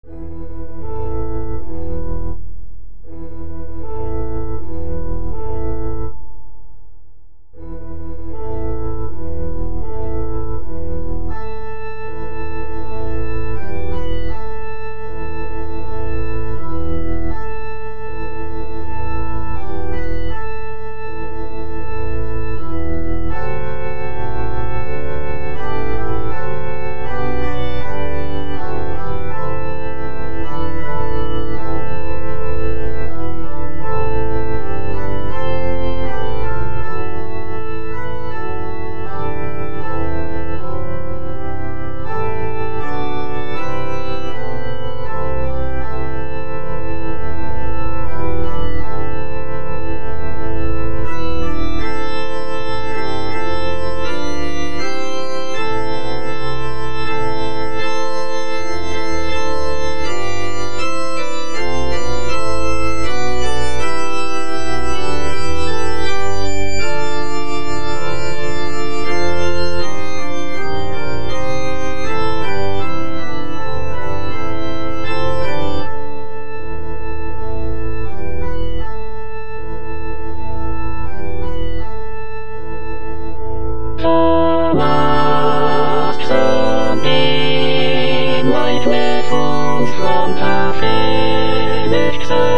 Last sunbeam light falls from the finished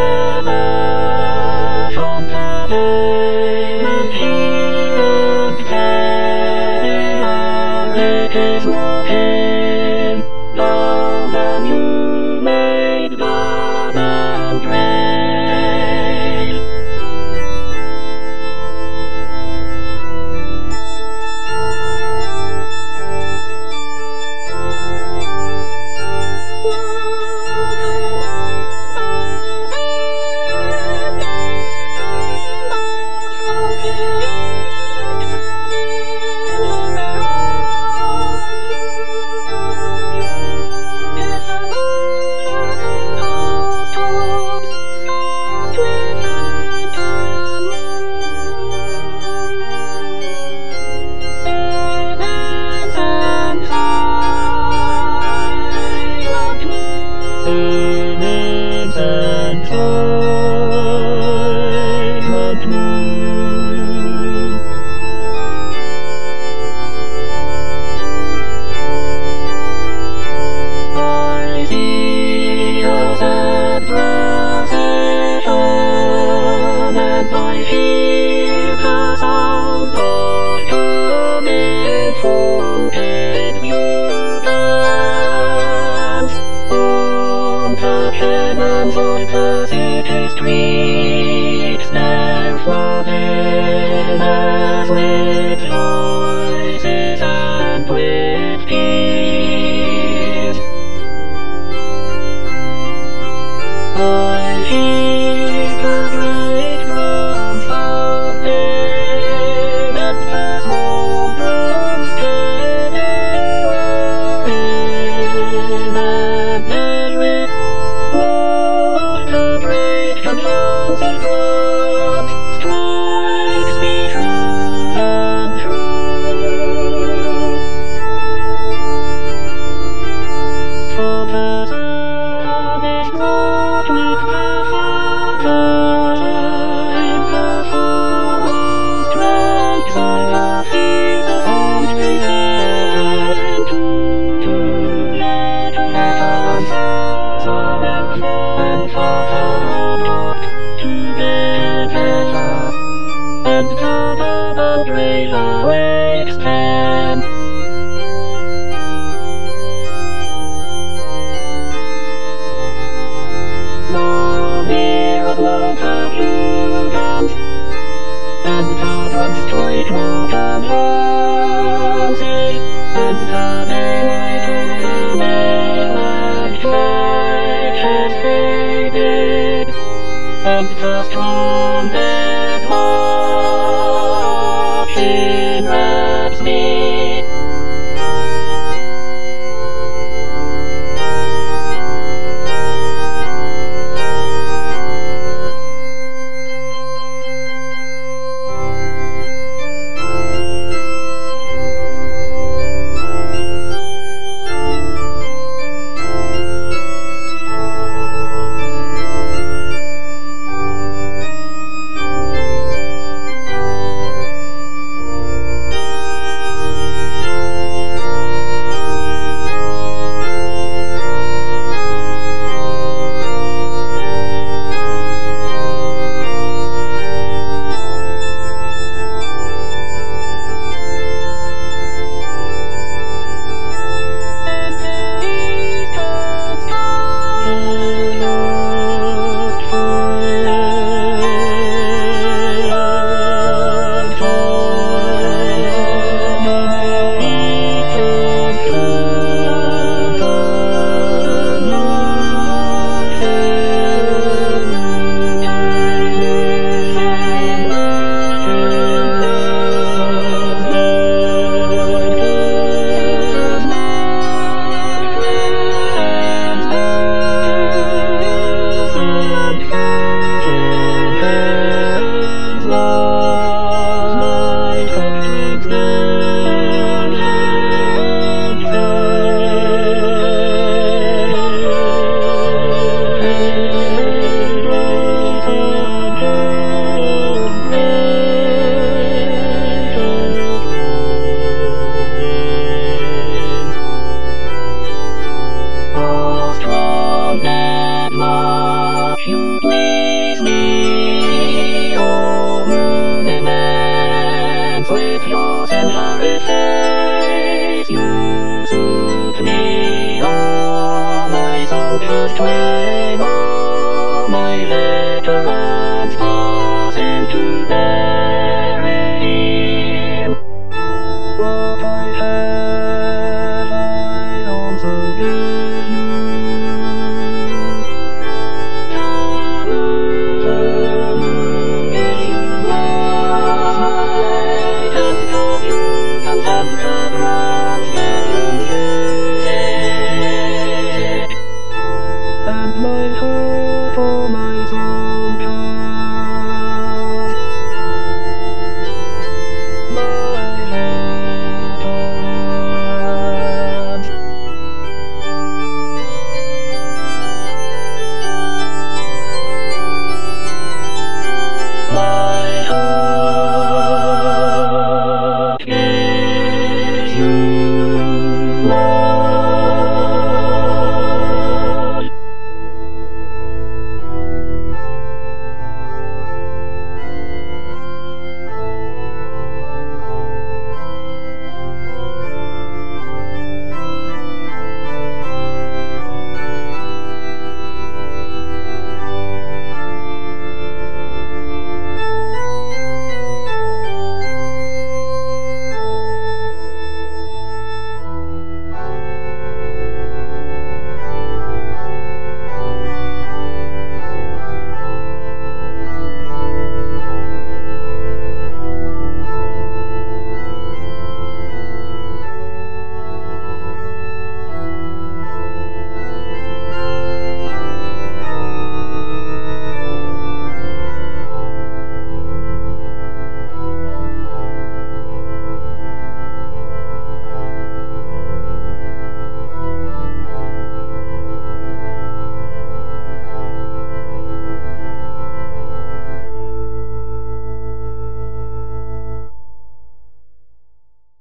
service on the pavement here and there. It is walking down the new-made garden trail. The city streets, they're flooded as with voices and with tears. I hear the great drums thumping and the small drums steady whirring, and every the great convulsive drums strikes me true and true. For the sun is wrought with the time, the foremost ranks are the fears of which they send to let us son and father together, and the band razor wakes them. Long near a globe of humans, and the drums strike modern houses, and the daylight of the night has faded, and the strong dead watch enwraps me. Won't you please me, oh moon immense, with your century face, you soothe me, oh my soldiers twain, oh my veterans, toss into bed.